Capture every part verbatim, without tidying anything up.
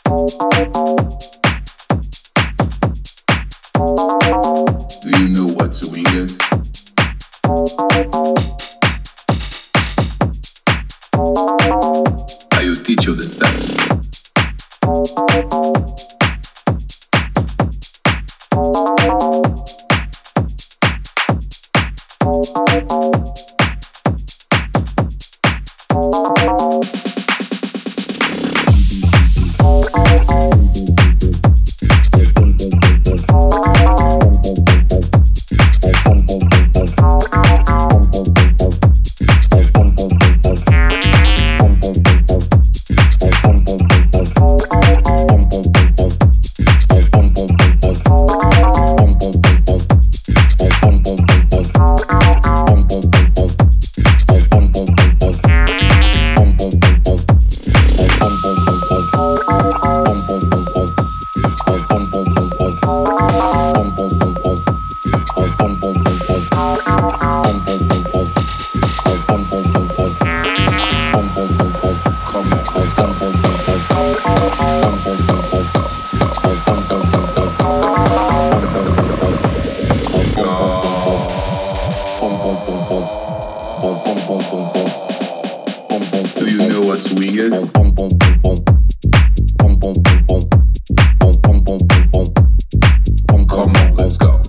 Do you know what swing is? I will teach you the steps. Do you know what swing is? Come on, let's go.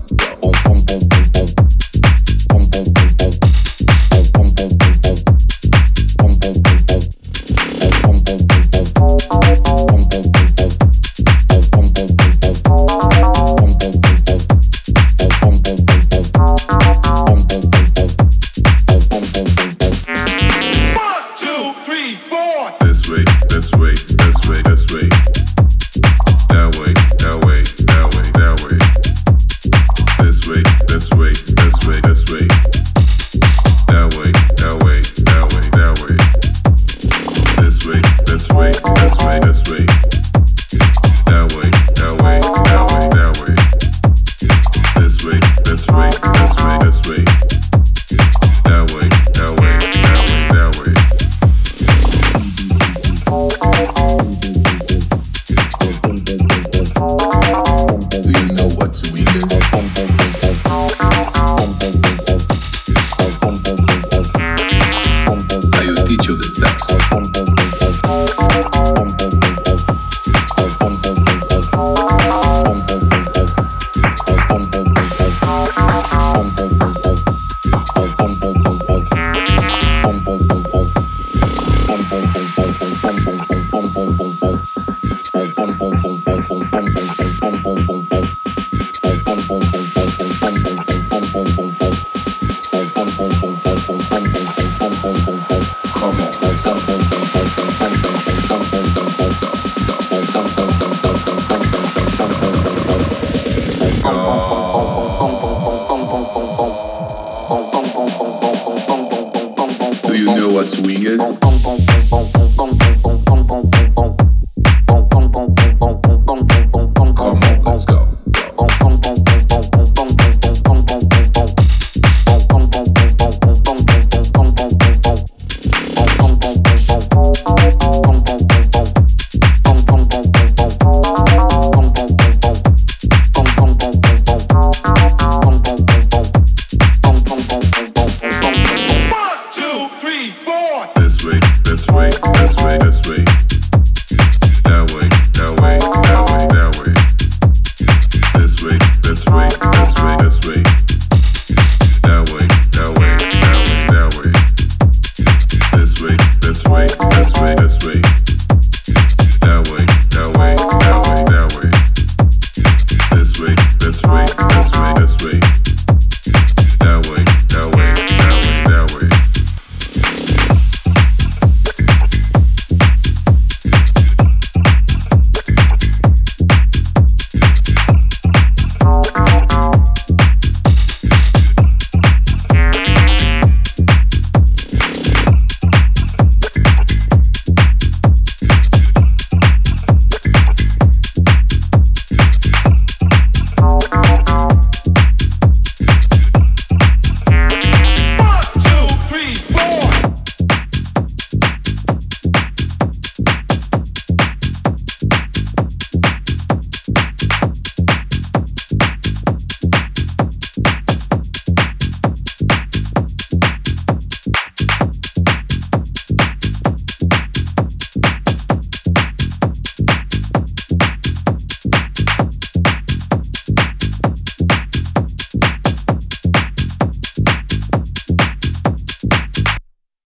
This way, this way, this way, this way. That way, that way, that way, that way. This way, this way, this way, this way. That way, that way, that way, that way. This way, this way, this way, this way. That way, that way, that way, that way. This way, this way, this way, this way. That way, that way, that way, that way.